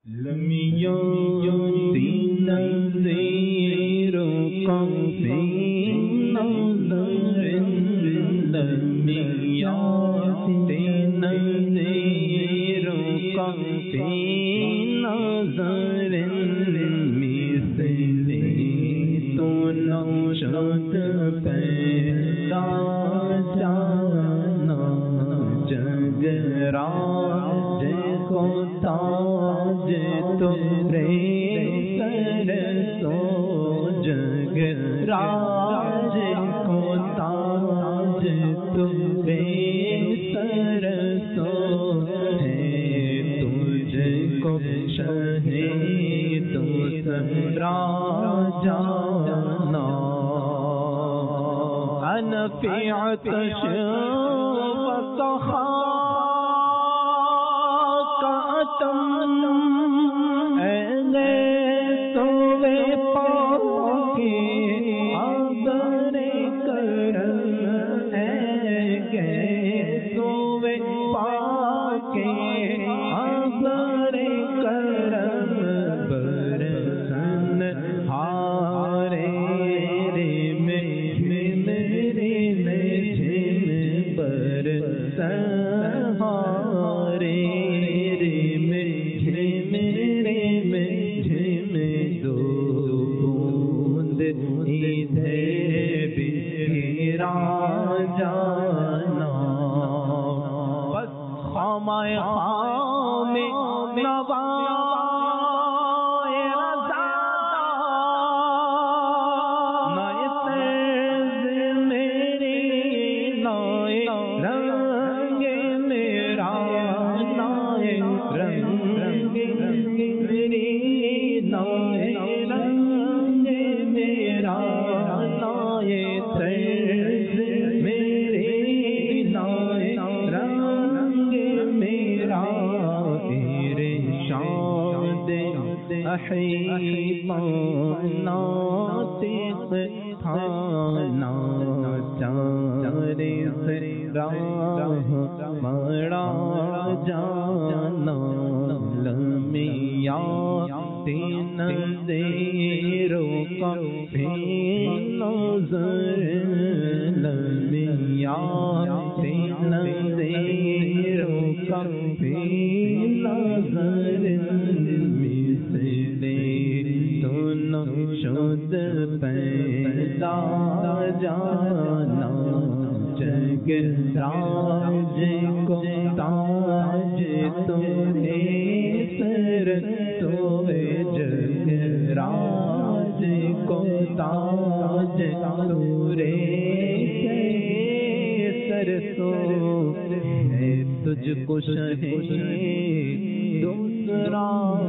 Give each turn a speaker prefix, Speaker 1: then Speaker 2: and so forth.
Speaker 1: لم يأتي نذير في نظر لم يأتي نذير في نظر مثلي تو نشد پیدا جانا جگ راج کو تاج تمرے سر سو جگ راج کو تاج تمرے سر سو ہے تجھ کو شہید تو سرا جانا انا فی عطش وسخا جانا بس خامائے خام نوائے رضا نائے تیز میری نائے رنگ میرا نائے رنگ میری نائے رنگ میرا نائے تیز میری نائے رنگ میرا ارشاد احیمان ناطق تھانا چارے راہ مڑا جانا لمیا تین دیروں کا بھی نظر لمیا تین دیروں کا بھی نظر مثلے تو نشد پیدا جانا جگ راج کو تاج تمہیں سر سوے جگ راج کو تاج تورے سر سو ہے تجھ کو شہید دوسرا